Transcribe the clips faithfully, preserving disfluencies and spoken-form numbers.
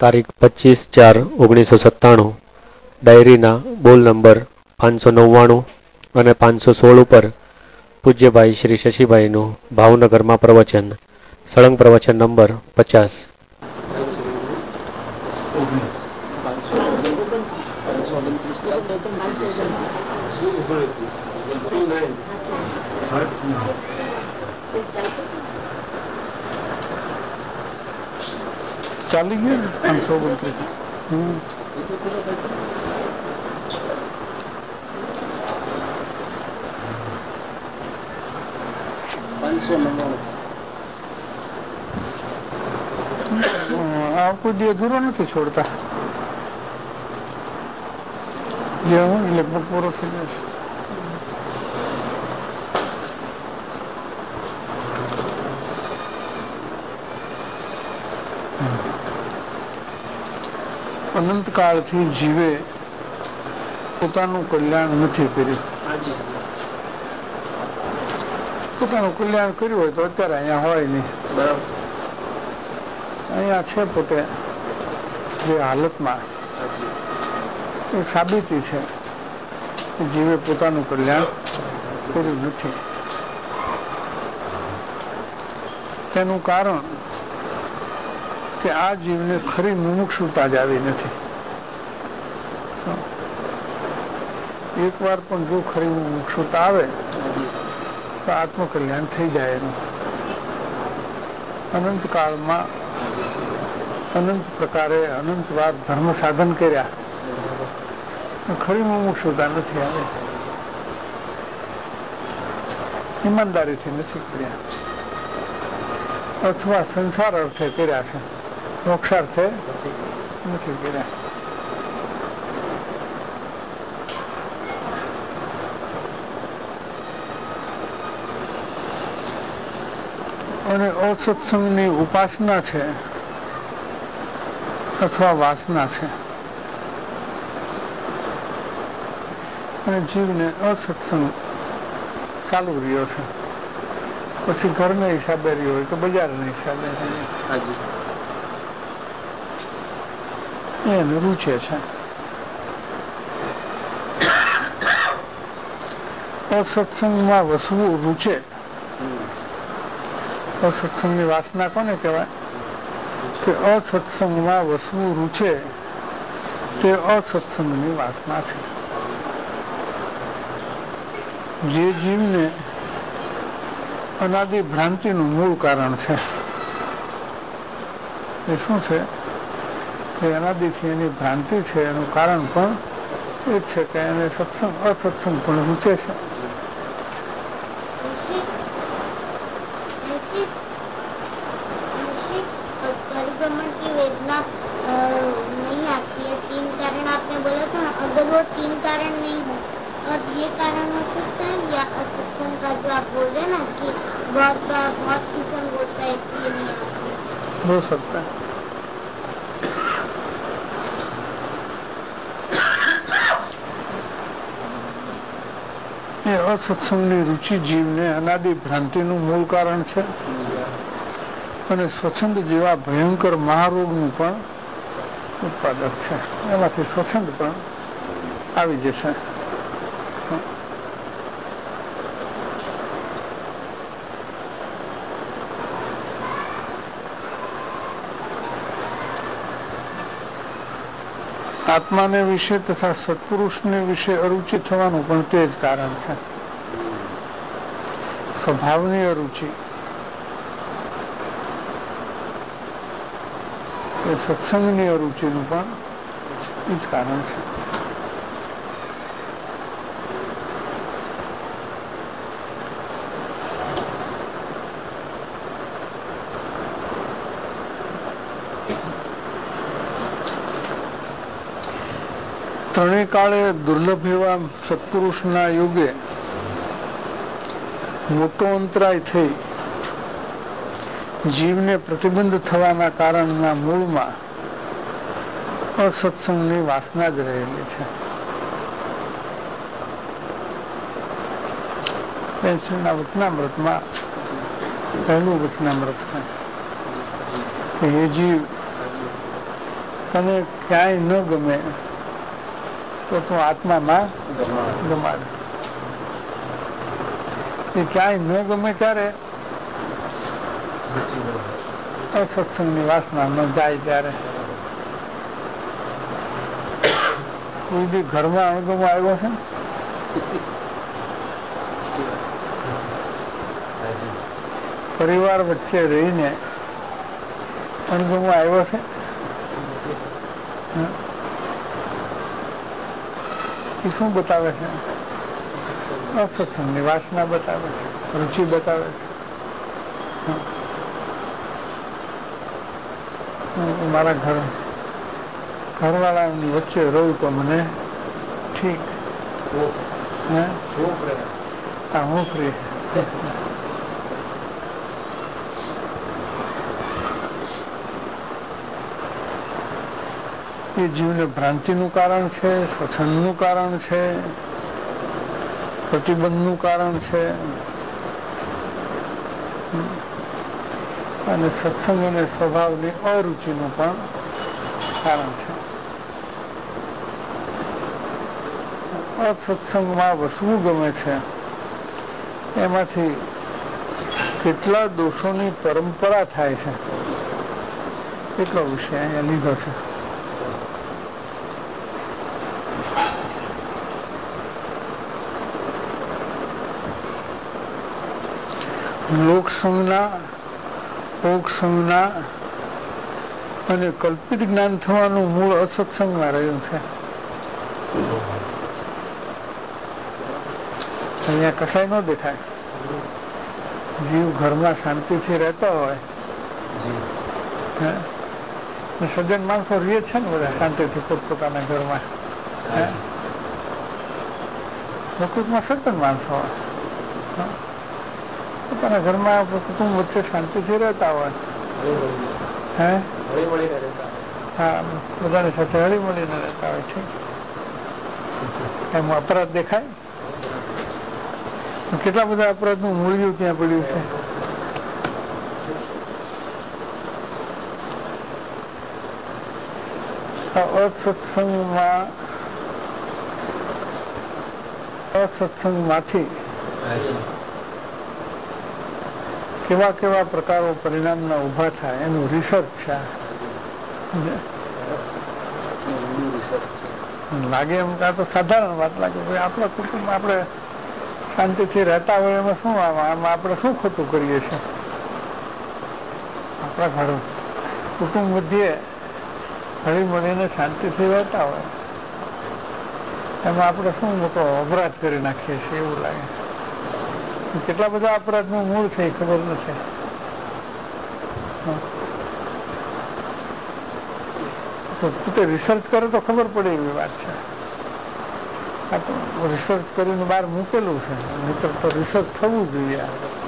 તારીખ પચીસ ચાર ઓગણીસો સત્તાણું ડાયરીના બોલ નંબર પાંચસો નવ્વાણું અને પાંચસો સોળ ઉપર પૂજ્યભાઈ શ્રી શશીભાઈનું ભાવનગરમાં પ્રવચન, સળંગ પ્રવચન નંબર પચાસ. ચાલી ગયું પાંચસો ઓગણત્રીસ. આ કોઈ દી અધૂરો નથી છોડતા, જે હું લગભગ પૂરો થઈ જશે. અનંતકાળથી જીવે પોતાનું કલ્યાણ નથી કર્યું. પોતાનું કલ્યાણ કર્યું હોય તો અત્યારે અહીંયા હોય નહીં. બરાબર, અહીંયા છે પોતે જે હાલતમાં, એ સાબિતી છે કે જીવે પોતાનું કલ્યાણ કર્યું નથી. તેનું કારણ કે આ જીવને ખરી મુમુક્ષુતા જ આવી નથી. એક વાર પણ જો ખરી મુમુક્ષુતા આવે તો આત્મકલ્યાણ થઈ જાય એનું. અનંત કાળમાં અનંત પ્રકારે અનંત વાર ધર્મ સાધન કર્યા, ખરી મુમુક્ષુતા નથી આવે. ઈમાનદારીથી નથી કર્યા, અથવા સંસાર અર્થે કર્યા છે, મોક્ષાર્થે નથી કર્યા. અને અસત્સંગની ઉપાસના છે અથવા વાસના છે, અને જીવને અસત્સંગ ચાલુ રહ્યો છે. પછી ઘરના હિસાબે રહ્યો હોય કે બજારના હિસાબે એને રૂચે છે. અસત્સંગમાં વસવું રૂચે. અસત્સંગની વાસના કોને કહેવાય? કે અસત્સંગમાં વસવું રૂચે તે અસત્સંગની વાસના છે. જે જીવને અનાદિ ભ્રાંતિનું મૂળ કારણ છે, એ શું છે? એ અનાદિથી એની ભ્રાંતિ છે. એનું કારણ પણ એ જ છે કે એને સત્સંગ અસત્સંગ પણ રૂચે છે. तीन कारण नहीं है और ये कारण हो सकता है या असत्संग का जो आप बोल रहे हैं ना कि बहुत बार बहुत कुसंग होता है इसलिए नहीं आती. हो सकता है. એ અસત્સંગની રુચિ જીવને અનાદિ ભ્રાંતિનું મૂળ કારણ છે, અને સ્વચ્છંદ જેવા ભયંકર મહારોગનું પણ ઉત્પાદક છે. એમાંથી સ્વચ્છંદ પણ આવી જશે. આત્માને વિશે તથા સત્પુરુષને વિશે અરુચિ થવાનું પણ તે જ કારણ છે. સ્વભાવની અરુચિ એ સત્સંગની અરુચિનું પણ એ જ કારણ છે. ત્રણેય કાળે દુર્લભ એવા સત્પુરુષના યુગે મોટો અંતરાય થઈ જીવને પ્રતિબંધ થવાના કારણના મૂળમાં અસત્સંગની વાસના જ રહેલી છે. પેન્શનના વચનામૃતમાં પહેલું વચનામૃત છે. એ જીવ તને ક્યાંય ન ગમે તો તું આત્મામાં ગમાડ. એ ક્યાંય ન ગમે ત્યારે અસત્સંગની વાસના ન જાય ત્યારે. કોઈ બી ઘરમાં અણગમો આવ્યો છે, પરિવાર વચ્ચે રહીને અણગમો આવ્યો છે, એ શું બતાવે છે? અસત્સંગની વાસના બતાવે છે, રુચિ બતાવે છે. મારા ઘર ઘરવાળાની વચ્ચે રહું તો મને ઠીક, હા હું ફ્રી. એ જીવને ભ્રાંતિનું કારણ છે, સ્વચ્છંદનું કારણ છે, પ્રતિબંધનું કારણ છે, અને સત્સંગ અને સ્વભાવની અરુચિનું પણ કારણ છે. અસત્સંગમાં વસવું ગમે છે, એમાંથી કેટલા દોષોની પરંપરા થાય છે એટલો વિષય અહીંયા લીધો છે. લોકસંગના, ઓગસંગના અને કલ્પિત જ્ઞાન થવાનું મૂળ અસત્સંગમાં રહ્યું છે. અહીંયા કસાય ન દેખાય. જીવ ઘરમાં શાંતિથી રહેતો હોય, સજ્જન માણસો રહે છે ને બધા શાંતિથી પોતપોતાના ઘરમાં, પ્રકૃતિમાં સજ્જન માણસો હોય, પોતાના ઘરમાં કુટુંબ વચ્ચે શાંતિથી રહેતા હોય, હે હા બધાની સાથે હળી મળીને રહેતા હોય છે. એમાં અપરાધ દેખાય? કેટલા બધા અપરાધનું મૂળિયું ત્યાં પડ્યું છે. અસત્સંગમાં અસત્સંગમાંથી કેવા કેવા પ્રકારો પરિણામના ઉભા થાય એનું રિસર્ચ છે. લાગે એમ કાં તો સાધારણ વાત લાગે, ભાઈ આપણા કુટુંબ આપણે શાંતિથી રહેતા હોય એમાં શું આમાં આપણે શું ખોટું કરીએ છીએ? આપણા ઘર કુટુંબ મધ્યે હળી મળીને શાંતિથી રહેતા હોય એમાં આપણે શું મોટો અપરાધ કરી નાખીએ છીએ એવું લાગે. કેટલા બધા અપરાધનું મૂળ છે એ ખબર નથી. તો પોતે રિસર્ચ કરે તો ખબર પડે એવી વાત છે. આ તો રિસર્ચ કરીને બહાર મૂકેલું છે, નહીતર તો રિસર્ચ થવું જોઈએ.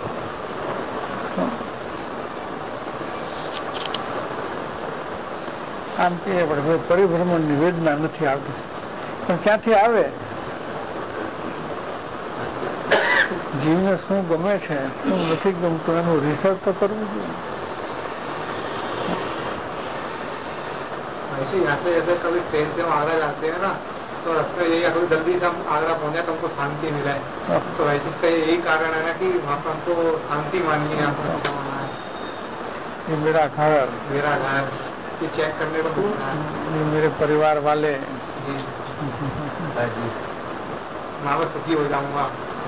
આમ કહીએ પડે પરિભ્રમણની વેદના નથી આવતી, પણ ક્યાંથી આવે? જીવને શું ગમે છે, શું નથી ગમતું એનું રિસર્ચ તો કરવું જોઈએ. यहाँ से जैसे कभी ट्रेन से हम आगरा जाते हैं ना, तो रास्ते में यही कभी जल्दी से हम आगरा पहुंचे तो हमको शांति मिला है. तो वैसे इसका यही कारण है ना कि वहाँ पर हमको शांति माननी है, हमको अच्छा मानना है. ये मेरा घर, मेरा घर ये चेक करने को मिलता है. ये मेरे परिवार वाले, जी जी मैं बस सुखी हो जाऊंगा.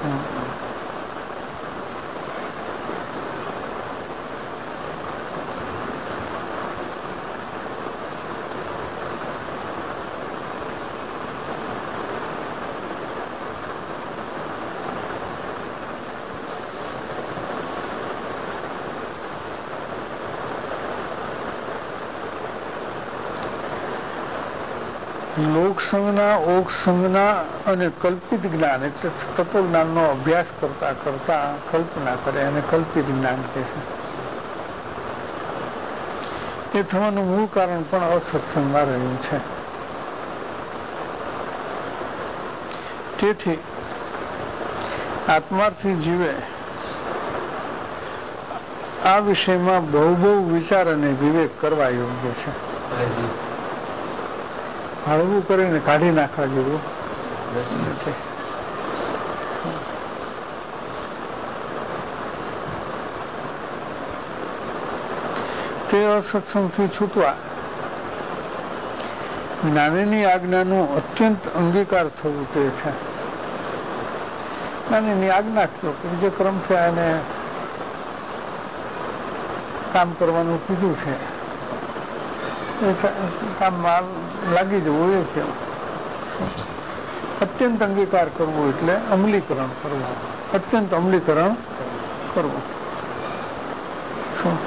લોકસંગના, ઓગસંગના અને કલ્પિત જ્ઞાન એટલે તત્વજ્ઞાનનો અભ્યાસ કરતા કરતા કલ્પના કરે અને કલ્પિત જ્ઞાન કહે છે. એ થવાનું મૂળ કારણ પણ અસત્સંગમાં રહ્યું છે. તેથી આત્માર્થી જીવે આ વિષયમાં બહુ બહુ વિચાર અને વિવેક કરવા યોગ્ય છે. હળવું કરીને કાઢી નાખવા જેવું નથી. તે અસત્સંગથી છૂટવા જ્ઞાનીની આજ્ઞાનું અત્યંત અંગીકાર થવું તે છે. જ્ઞાનીની આજ્ઞા કહો કે જે ક્રમથી એને કામ કરવાનું કીધું છે એ કામમાં લાગી જવું એ કેવું. અત્યંત અંગીકાર કરવો એટલે અમલીકરણ કરવું, અત્યંત અમલીકરણ કરવું. શું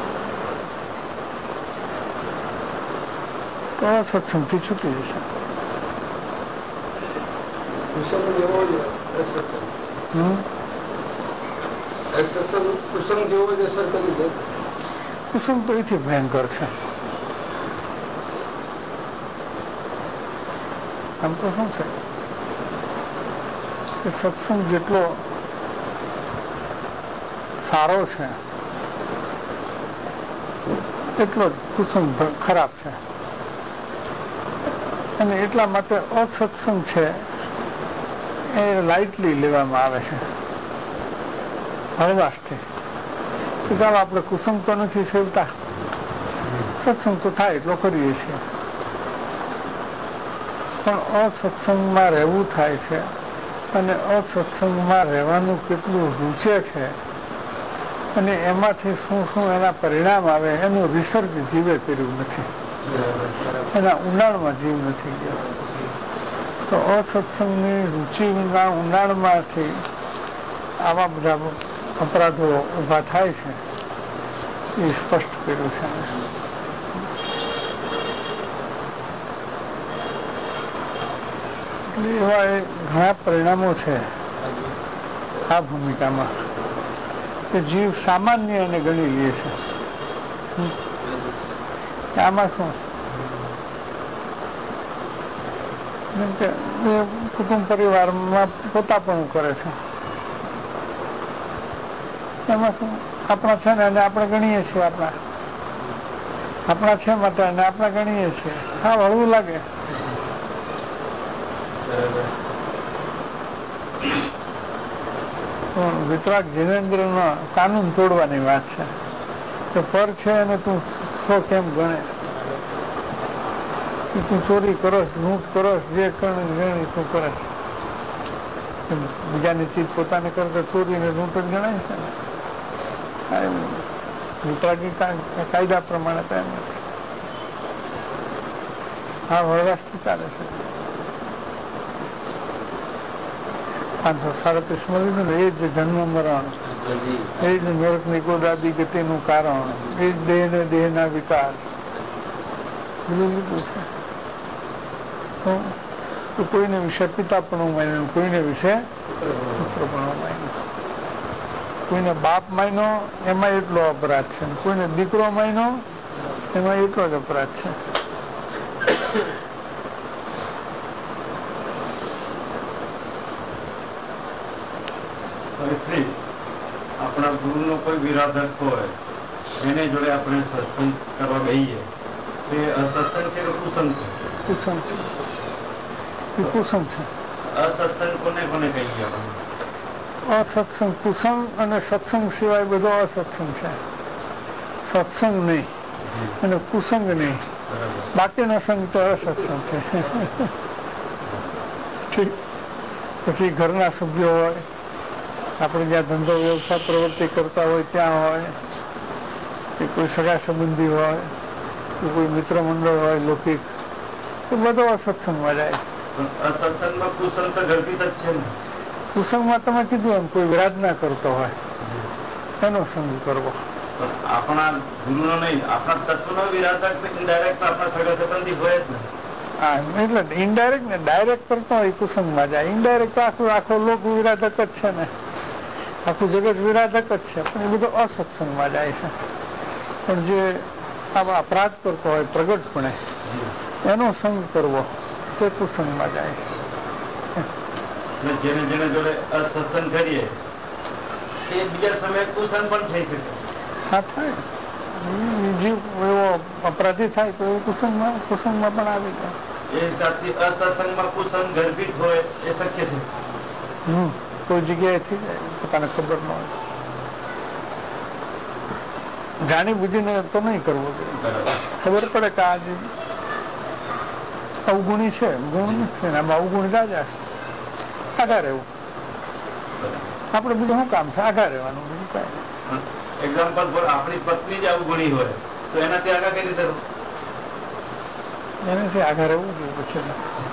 તો સત્સંગથી છૂટી જશે. કુસુમ તો એથી ભયંકર છે. આમ તો શું છે કે સત્સંગ જેટલો સારો છે એટલો જ કુસુમ ખરાબ છે. અને એટલા માટે અસત્સંગ છે એ લાઇટલી લેવામાં આવે છે, હળવાશથી. ચાલો આપણે કુસુમ તો નથી સેવતા, સત્સંગ તો થાય એટલો કરીએ છીએ. પણ અસત્સંગમાં રહેવું થાય છે અને અસત્સંગમાં રહેવાનું કેટલું રૂચે છે અને એમાંથી શું શું એના પરિણામ આવે એનું રિસર્ચ જીવે કર્યું નથી, એના ઊંડાણમાં જીવ નથી ગયો. તો અસત્સંગની રુચિના ઊંડાણમાંથી આવા બધા અપરાધો ઊભા થાય છે એ સ્પષ્ટ કર્યું છે. એટલે એવા એ ઘણા પરિણામો છે આ ભૂમિકામાં કે જીવ સામાન્ય એને ગણી લે છે. આમાં શું જેમ કે કુટુંબ પરિવારમાં પોતાપણું કરે છે, એમાં શું આપણા છે ને એને આપણે ગણીએ છીએ, આપણા આપણા છે માટે એને આપણે ગણીએ છીએ. હા, હળવું લાગે. પણ વિતરાગ જીનેન્દ્રનો કાનૂન તોડવાની વાત છે કે પર છે અને તું સો કેમ ગણે, તું ચોરી કરસ, લૂંટ કરસ, જે ગણી તું કરસ. બીજાની ચીજ પોતાને કરતા ચોરી ને લૂંટ જ ગણાય છે ને. વિતરાગી કાયદા પ્રમાણે તો એમ જ છે. હા, વળવાશથી ચાલે છે. પાંચસો સાડત્રીસમાં લીધું ને એ જ જન્મ મરણ, એ જ નરકની ગોદાદી ગતિનું કારણ, એ જ દેહ ને દેહના વિકાર બધું લીધું છે. શું તો કોઈને વિશે પિતાપણું માન્યું, કોઈને વિશે પુત્રપણું માન્યું, કોઈને બાપ માન્યો એમાં એટલો અપરાધ છે, કોઈને દીકરો માન્યો એમાં એટલો જ અપરાધ છે. આપણા ગુરુ નો કોઈ વિરાધક હોય એને જોડે આપણે સત્સંગ કરવા ગઈએ તે અસત્સંગ છે કે કુસંગ છે? કુસંગ છે. કુસંગ છે. અસત્સંગ કોને કોને કહીએ? અસત્સંગ કુસંગ અને સત્સંગ સિવાય બધો અસત્સંગ છે. સત્સંગ નહીં અને કુસંગ નહીં, બાકીનો સંગ તો અસત્સંગ છે. ઠીક. પછી ઘરના સભ્યો હોય, આપણે જ્યાં ધંધો વ્યવસાય પ્રવૃત્તિ કરતા હોય ત્યાં હોય, કે કોઈ સગા સંબંધી હોય, કે કોઈ મિત્ર મંડળ હોય લૌકિક, એ બધો અસત્સંગમાં જાય. અસત્સંગમાં કુસંગ તો ગર્ભિત જ છે ને. કુસંગમાં તમે કીધું એમ કોઈ વિરાધના કરતો હોય એનો સંગ કરવો. આપણા ગુરુનો નહીં, આપણા તત્વનો વિરાધક ઇનડાયરેક્ટ આપણા સગા સંબંધી હોય જ ને. હા, એટલે ઇનડાયરેક્ટ ને ડાયરેક્ટ કરતો હોય કુસંગમાં જાય. ઇનડાયરેક્ટ તો આખું આખો લોક વિરાધક જ છે ને, આખું જગત વિરાધક જ છે, પણ એ બધો અસત્સંગમાં જાય છે. પણ જે આવા અપરાધ કરતો હોય પ્રગટપણે એનો સંગ કરવો તે કુસંગમાં જાય છે. જેને જેને જોડે અસત્સંગ કરીએ એ બીજા સમયે કુસંગ પણ થઈ શકે. હા, થાય. જીવ એવો અપરાધી થાય તો એ કુસંગમાં કુસંગમાં પણ આવી જાય. એ હિસાબથી અસત્સંગમાં કુસંગ ગર્ભિત હોય એ શક્ય છે. હમ કોઈ જગ્યાએથી પોતાને ખબર ન હોય જાણી બુજીને તો નહીં કરવો જોઈએ. ખબર પડે કે આ જે અવગુણી છે ગુણ નથી આમાં અવગુણ જાજા છે આગા રહેવું. આપણે બીજું શું કામ છે આગા રહેવાનું બીજું કાંઈ. એક્ઝામ્પલ પર આપણી પત્ની જ અવગુણી હોય તો એનાથી આગા કઈ રીતે એનાથી આગા રહેવું જોઈએ પછી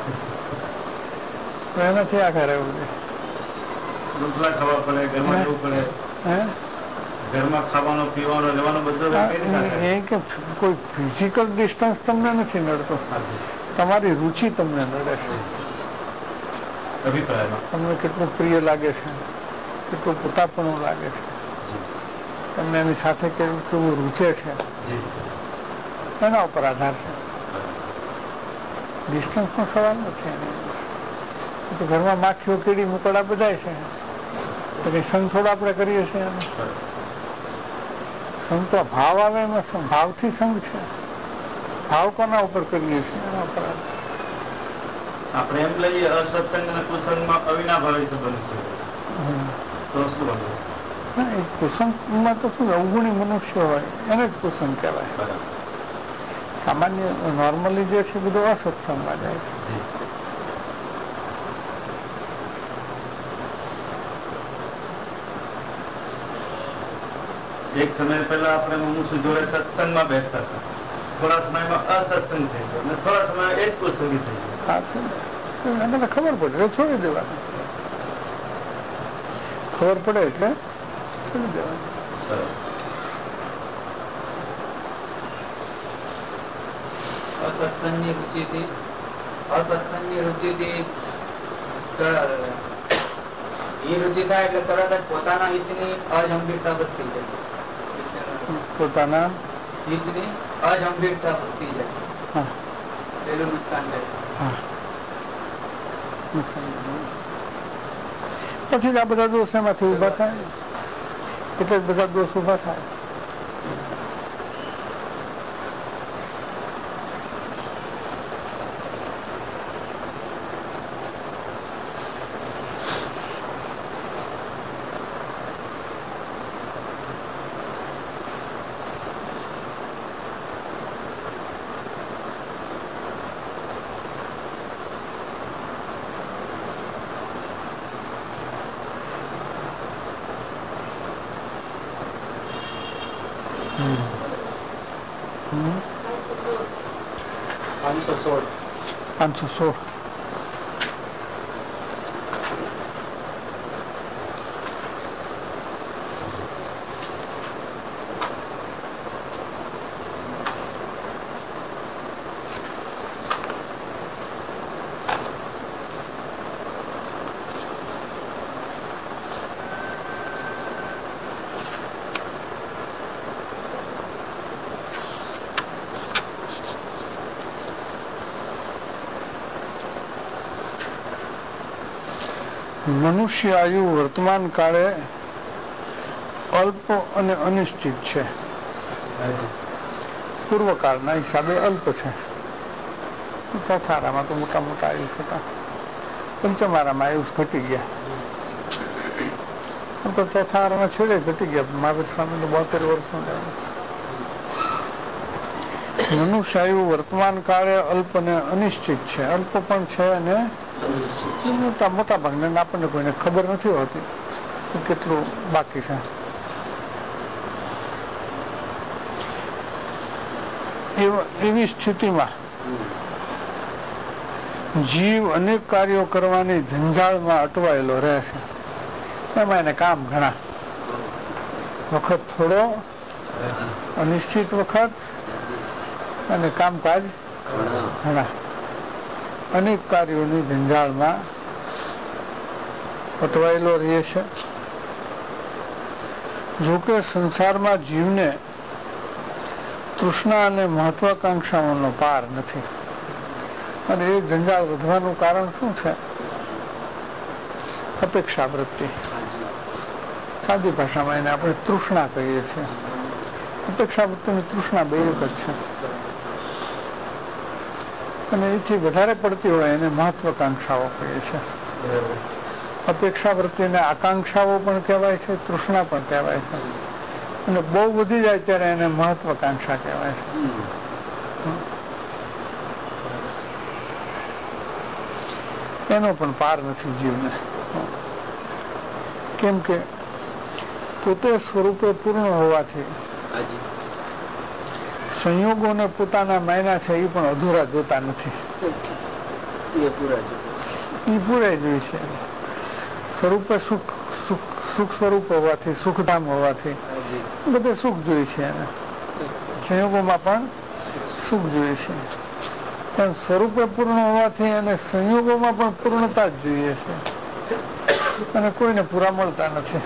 એનાથી આગા રહેવું જોઈએ. રોટલા ખાવા પડે ઘરમાં જવું પડે હે ઘરમાં ખાવાનો પીવાનો લેવાનો બધો એ કે કોઈ ફિઝિકલ ડિસ્ટન્સ તમને નથી નડતો તમારી રુચિ તમને નડે છે. અભિપ્રાયમાં તમને કેટલું પ્રિય લાગે છે કેટલું પોતાપણું લાગે છે તમને એની સાથે કેવું કેવું રૂચે છે એના ઉપર આધાર છે. ડિસ્ટન્સનો સવાલ નથી એને તો ઘરમાં માખીઓ કીડી મુકડા બધાય છે તો કંઈ સંગ થોડો આપણે કરીએ છીએ એને સંગ તો ભાવ આવે એમાં શું ભાવથી સંગ છે ભાવ કોના ઉપર કરીએ છીએ એના ઉપર આપણે એમ લઈએ અસત્સંગ અને કુસંગમાં અવિનાભાવી સંબંધ છે તો શું બને? ના એ કુસંગમાં તો શું અવગુણી મનુષ્ય હોય એને જ કુસંગ કહેવાય. સામાન્ય નોર્મલી જે છે બધું અસત્સંગમાં જાય છે. એક સમય પહેલા આપણે મનુષ્ય જોડે સત્સંગમાં બેસતા હતા થોડા સમયમાં અસત્સંગ થઈ ગયો અને થોડા સમય એ જ કુસંગી થઈ ગયો. હા છે એને તો ખબર પડે એટલે છોડી દેવાનું. ખબર પડે એટલે છોડી દેવાનું. અસત્સંગની રુચિથી અસત્સંગની રુચિથી એ રુચિ થાય એટલે તરત જ પોતાના હિતની અજંભીરતા વધતી જાય. પોતાના હિતની અજંભીરતા વધતી જાય. હા પેલું નુકસાન થાય. હા નુકસાન પછી જ આ બધા દોષ એમાંથી ઉભા થાય એટલે જ બધા દોષ ઉભા થાય. પાંચસો સોળ પાંચસો સોળ મનુષ્ય આયુ વર્તમાન કાળે અલ્પ અને અનિશ્ચિત છે. પૂર્વકાળના હિસાબે અલ્પ છે. ચોથારામાં તો મોટા મોટા આયુષ હતા પંચમારામાં આયુષ ઘટી ગયા તો ચોથારામાં છેડે ઘટી ગયા. મહાવીર સ્વામીનું બોતેર વર્ષનું મનુષ્ય આયુ વર્તમાન કાળે અલ્પ અને અનિશ્ચિત છે. અલ્પ પણ છે અને મોટા મોટા ભાગને આપણને કોઈને ખબર નથી હોતી કેટલું બાકી છે. એવી સ્થિતિમાં જીવ અનેક કાર્યો કરવાની જંજાળમાં અટવાયેલો રહે છે. એમાં એને કામ ઘણા વખત થોડો અનિશ્ચિત વખત અને કામકાજ ઘણા અનેક કાર્યોની જંજાળમાં અટવાયેલો રહે છે. જોકે સંસારમાં જીવને તૃષ્ણા અને મહત્વાકાંક્ષાઓનો પાર નથી અને એ જંજાળ વધવાનું કારણ શું છે? અપેક્ષા વૃત્તિ. સાદી ભાષામાં એને આપણે તૃષ્ણા કહીએ છીએ. અપેક્ષા વૃત્તિ અને તૃષ્ણા બે એક જ છે. અને એથી વધારે પડતી હોય એને મહત્વાકાંક્ષાઓ કહીએ છે. અપેક્ષા પ્રત્યેને આકાંક્ષાઓ પણ કહેવાય છે, તૃષ્ણા પણ કહેવાય છે. અને બહુ વધી જાય ત્યારે એને મહત્વાકાંક્ષા કહેવાય છે. એનો પણ પાર નથી જીવને. કેમ કે પોતે સ્વરૂપે પૂર્ણ હોવાથી સંયોગોને પોતાના માયના છે એ પણ અધૂરા જોતા નથી. એ પૂરા જોઈ છે. સ્વરૂપે સુખ સુખ સુખ સ્વરૂપ હોવાથી, સુખધામ હોવાથી બધે સુખ જોઈ છે એને. સંયોગોમાં પણ સુખ જોઈ છે. પણ સ્વરૂપે પૂર્ણ હોવાથી અને સંયોગોમાં પણ પૂર્ણતા જ જોઈએ છે. અને કોઈને પૂરા મળતા નથી.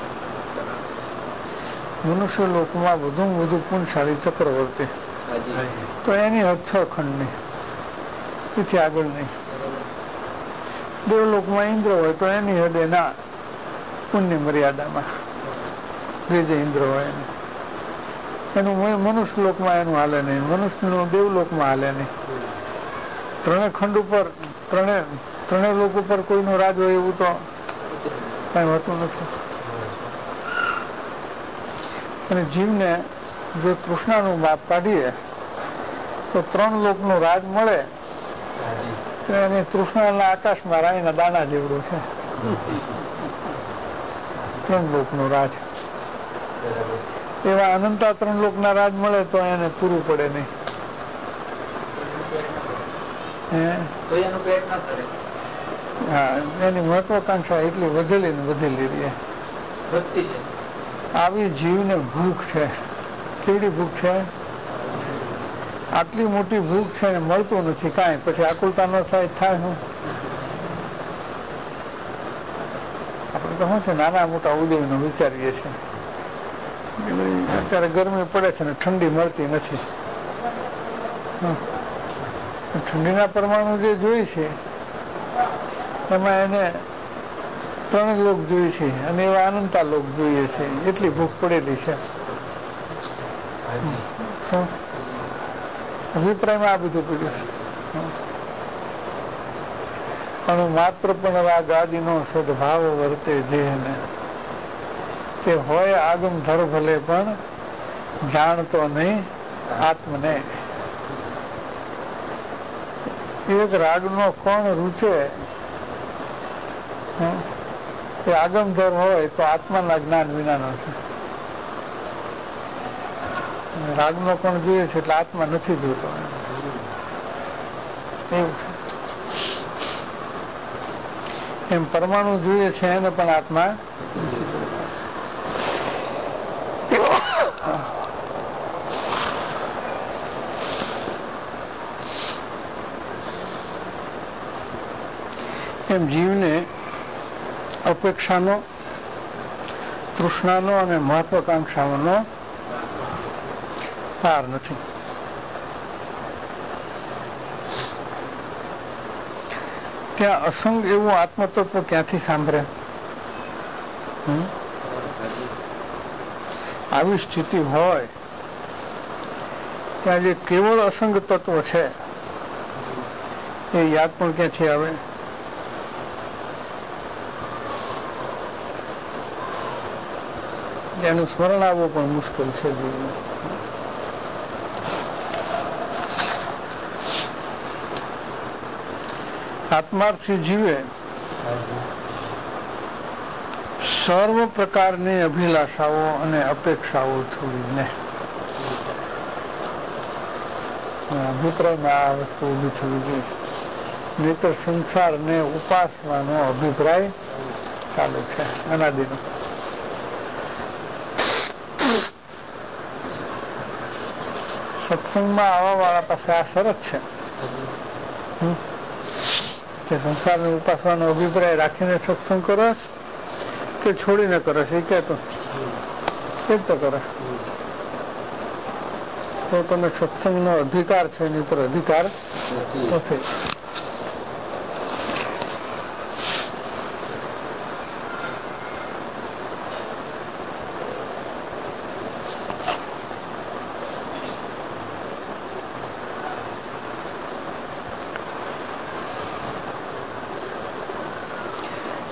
મનુષ્ય લોકમાં વધુમાં વધુ પુણ્યશાળી ચક્રવર્તી, તો એની હદ છ ખંડની, એથી આગળ નહીં. દેવલોકમાં ઇન્દ્ર હોય તો એની હદ એના પુણ્ય મર્યાદામાં, જે જે ઇન્દ્ર હોય એને. એનું મનુષ્ય લોકમાં એનું હાલે નહીં, મનુષ્યનું દેવલોકમાં હાલે નહીં. ત્રણે ખંડ ઉપર ત્રણે ત્રણેય લોક ઉપર કોઈનું રાજ હોય એવું તો કઈ હોતું નથી. અને જીવને જો તૃષ્ણાનું માપ કાઢીએ તો ત્રણ લોકનું રાજ મળે તો એની તૃષ્ણાના આકાશમાં રાયના દાણા જેવડું છે. ત્રણ લોકનું રાજ. એવા અનંતા ત્રણ લોકના રાજ મળે તો એને પૂરું પડે નહીં. હા, એની મહત્વાકાંક્ષા એટલી વધેલી ને વધેલી રહે. આવી જીવને ભૂખ છે. કેવડી ભૂખ છે? આટલી મોટી ભૂખ છે ને મળતું નથી કાંઈ. પછી આકુલતા ન થાય થાય શું? આપણે તો શું છે નાના મોટા ઉદયનો વિચારીએ છીએ. અત્યારે ગરમી પડે છે ને ઠંડી મળતી નથી. ઠંડીના પરમાણુ જે જોઈ છે એમાં એને ત્રણ લોક જોઈએ છે અને એવા અનંતા લોક જોઈએ છે. એટલી ભૂખ પડેલી છે. શું અભિપ્રાયમાં આ બધું પડ્યું છે. પણ માત્ર પણ આ ગાદીનો સદભાવ વર્તે જેને તે હોય આગમ ધર ભલે પણ જાણતો નહીં આત્મને. એક રાગનો કોણ રૂચે એ આગમધર હોય તો આત્માના જ્ઞાન વિનાનો છે. રાગનો કોણ જોઈએ છે એટલે આત્મા નથી જોતો એવું છે. એમ પરમાણુ જોઈએ છે એને પણ આત્મા નથી જોતો. એમ જીવને અપેક્ષાનો, તૃષ્ણાનો અને મહત્વાકાંક્ષાઓનો પાર નથી. ત્યાં અસંગ એવું આત્મતત્વ ક્યાંથી સાંભળે? આવી સ્થિતિ હોય ત્યાં જે કેવળ અસંગ તત્વ છે એ યાદ પણ ક્યાંથી આવે? એનું સ્મરણ આવવું પણ મુશ્કેલ છે જીવને. આત્માર્થી જીવે સર્વ પ્રકારની અભિલાષાઓ અને અપેક્ષાઓ છોડીને. અભિપ્રાયમાં આ વસ્તુ ઊભી થવી જોઈએ. નહીતર સંસારને ઉપાસવાનો અભિપ્રાય ચાલુ છે અનાદિનો. સત્સંગમાં આવવા વાળા પાસે આ શરત છે કે સંસારને ઉપાસવાનો અભિપ્રાય રાખીને સત્સંગ કરસ કે છોડીને કરસ એ કહેતો એ જ તો કરસ તો તમે સત્સંગનો અધિકાર છે નહીતર અધિકાર નથી.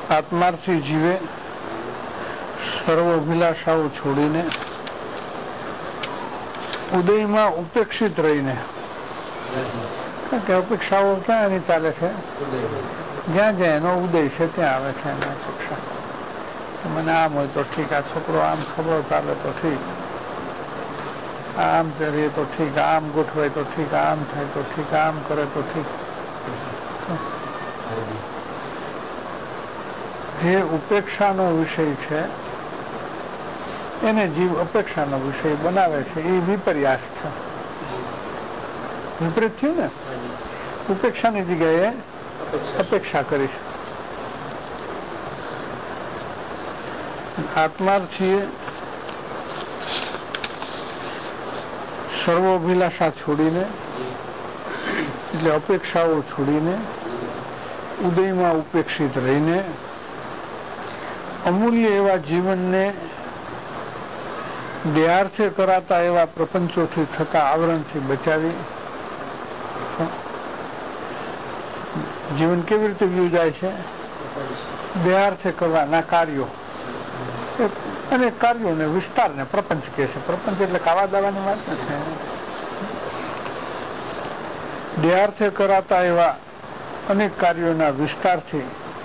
આત્માર્થી જીવે સર્વ અભિલાષાઓ છોડીને ઉદયમાં ઉપેક્ષિત રહીને, કારણ કે અપેક્ષાઓ ક્યાં એની ચાલે છે, જ્યાં જ્યાં એનો ઉદય છે ત્યાં આવે છે એની અપેક્ષા. મને આમ હોય તો ઠીક, આ છોકરો આમ છોકરો ચાલે તો ઠીક, આમ કરીએ તો ઠીક, આમ ગોઠવાય તો ઠીક, આમ થાય તો ઠીક, આમ કરે તો ઠીક. જે ઉપેક્ષાનો વિષય છે એને જીવ અપેક્ષાનો વિષય બનાવે છે, એ વિપર્યાસ છે. વિપરીત થયું ને, ઉપેક્ષાની જગ્યાએ અપેક્ષા કરીશ. આત્માર્થીએ સર્વોભિલાષા છોડીને, એટલે અપેક્ષાઓ છોડીને ઉદયમાં ઉપેક્ષિત રહીને અમૂલ્ય એવા જીવનને દેહાર્થે કરાતા એવા પ્રપંચોથી થતા આવરણથી બચાવી જીવન કેવી રીતે યોજાય છે? દેહાર્થે કરવાના કાર્યો, અને કાર્યોને વિસ્તારને પ્રપંચ કહે છે. પ્રપંચ એટલે કાવા દાવાની વાત નથી. દેહાર્થે કરાતા એવા અનેક કાર્યોના વિસ્તારથી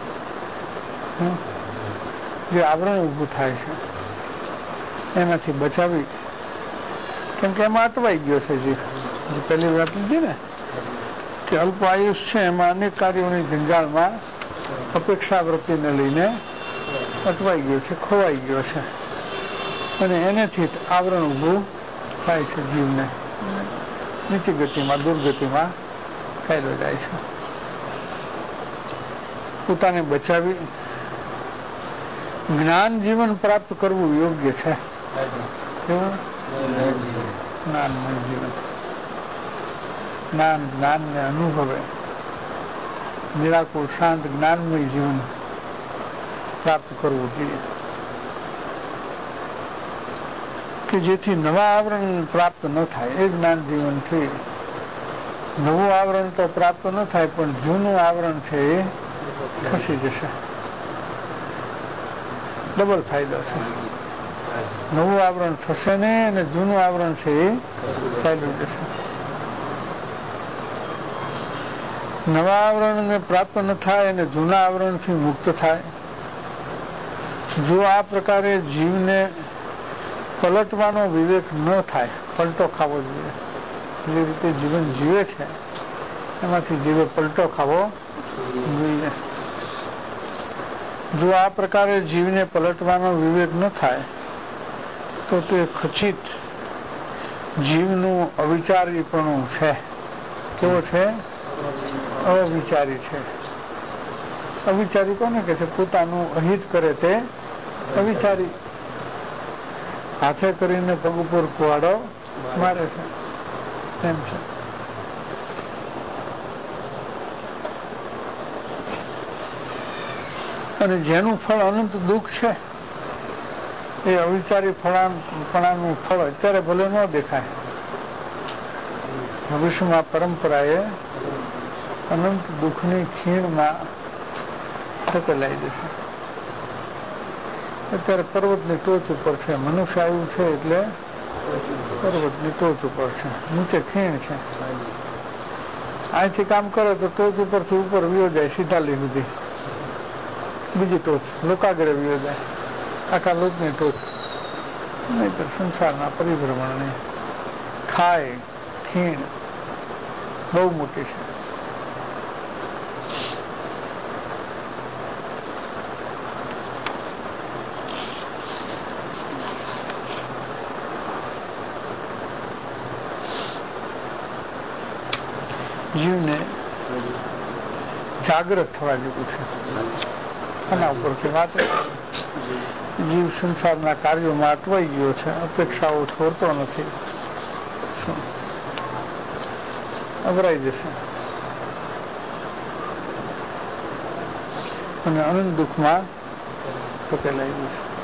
જે આવરણ ઊભું થાય છે એનાથી બચાવી, કેમ કે એમાં અટવાઈ ગયો છે. જે પહેલી વાત લીધી ને કે અલ્પ આયુષ છે, એમાં અનેક કાર્યોની જંજાળમાં અપેક્ષા વૃત્તિને લઈને અટવાઈ ગયો છે, ખોવાઈ ગયો છે, અને એનેથી આવરણ ઊભું થાય છે. જીવને નીચી ગતિમાં, દુર્ગતિમાં ચાલ્યો જાય છે. પોતાને બચાવી જ્ઞાન જીવન પ્રાપ્ત કરવું યોગ્ય છે. કેવું? જ્ઞાનમય જીવન, જ્ઞાન જ્ઞાનને અનુભવે નિરાકુળ શાંત જ્ઞાનમય જીવન પ્રાપ્ત કરવું જોઈએ, કે જેથી નવા આવરણ પ્રાપ્ત ન થાય. એ જ્ઞાન જીવનથી નવું આવરણ તો પ્રાપ્ત ન થાય, પણ જૂનું આવરણ છે એ ખસી જશે. ડબલ ફાયદો છે. નવું આવરણ થશે ને, અને જૂનું આવરણ છે એ ચાલ્યું જશે. નવા આવરણને પ્રાપ્ત ન થાય અને જૂના આવરણથી મુક્ત થાય. જો આ પ્રકારે જીવને પલટવાનો વિવેક ન થાય, પલટો ખાવો જોઈએ. જે રીતે જીવન જીવે છે એમાંથી જીવે પલટો ખાવો જોઈએ. જો આ પ્રકારે જીવને પલટવાનો વિવેક ન થાય તો તે ખચિત જીવનું અવિચારીપણું છે. કેવો છે? અવિચારી છે. અવિચારી કોને કહે છે? પોતાનું અહિત કરે તે અવિચારી. હાથે કરીને પગ ઉપર કુવાડો મારે છે, એમ છે. અને જેનું ફળ અનંત દુઃખ છે એ અવિચારી ફળાનું ફળ અત્યારે ભલે ન દેખાય, ભવિષ્યમાં પરંપરાએ અનંત દુઃખની ખીણમાં ધકેલાઈ જશે. અત્યારે પર્વતની ટોચ ઉપર છે, મનુષ્ય આવ્યું છે એટલે પર્વતની ટોચ ઉપર છે, નીચે ખીણ છે. અહીંથી કામ કરે તો ટોચ ઉપરથી ઉપર વિયો જાય સીધા લીધી બીજી ટોચ, લોકાગ્રે વિયો જાય, આખા લોકની ટોચ. નહીતર સંસારના પરિભ્રમણની ખાય ખીણ બહુ મોટી છે. જીવને જાગૃત થવા જેવું છે. આના ઉપરથી વાત, જીવ સંસારના કાર્યોમાં અટવાઈ ગયો છે, અપેક્ષાઓ છોડતો નથી, અવરાઈ જશે અને અનંત દુઃખમાં ધકેલાઈ જશે.